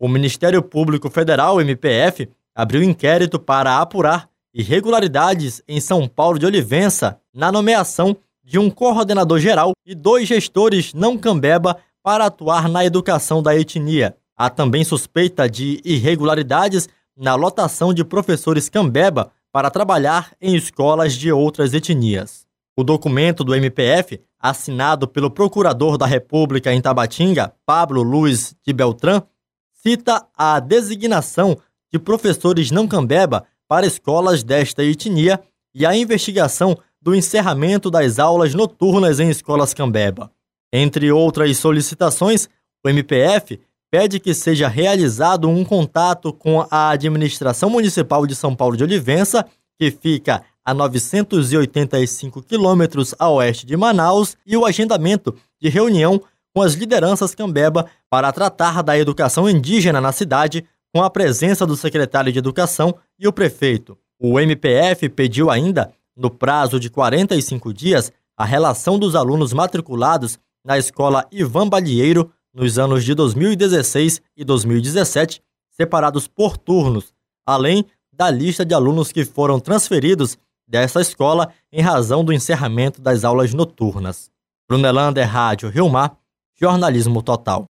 O Ministério Público Federal, MPF, abriu inquérito para apurar irregularidades em São Paulo de Olivença na nomeação de um coordenador geral e 2 gestores não cambeba para atuar na educação da etnia. Há também suspeita de irregularidades na lotação de professores cambeba para trabalhar em escolas de outras etnias. O documento do MPF, assinado pelo Procurador da República em Tabatinga, Pablo Luiz de Beltrán, cita a designação de professores não cambeba para escolas desta etnia e a investigação do encerramento das aulas noturnas em escolas cambeba. Entre outras solicitações, o MPF pede que seja realizado um contato com a Administração Municipal de São Paulo de Olivença, que fica a 985 quilômetros a oeste de Manaus, e o agendamento de reunião com as lideranças cambeba para tratar da educação indígena na cidade, com a presença do secretário de Educação e o prefeito. O MPF pediu ainda, no prazo de 45 dias, a relação dos alunos matriculados na escola Ivan Balieiro nos anos de 2016 e 2017, separados por turnos, além da lista de alunos que foram transferidos dessa escola em razão do encerramento das aulas noturnas. Brunelander, Rádio Rio Mar, Jornalismo Total.